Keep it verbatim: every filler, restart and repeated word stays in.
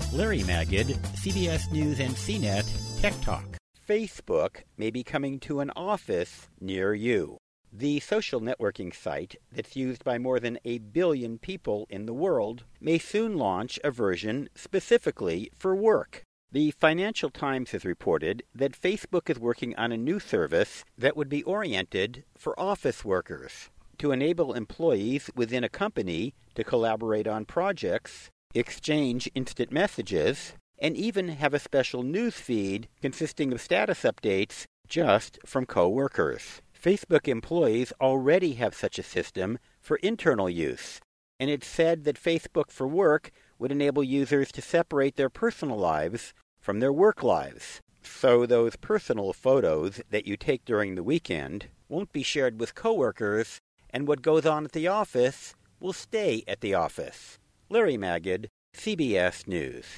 Larry Magid, C B S News and C net Tech Talk. Facebook may be coming to an office near you. The social networking site that's used by more than a billion people in the world may soon launch a version specifically for work. The Financial Times has reported that Facebook is working on a new service that would be oriented for office workers to enable employees within a company to collaborate on projects, exchange instant messages, and even have a special news feed consisting of status updates just from co-workers. Facebook employees already have such a system for internal use, and it's said that Facebook for Work would enable users to separate their personal lives from their work lives. So those personal photos that you take during the weekend won't be shared with coworkers, and what goes on at the office will stay at the office. Larry Magid, C B S News.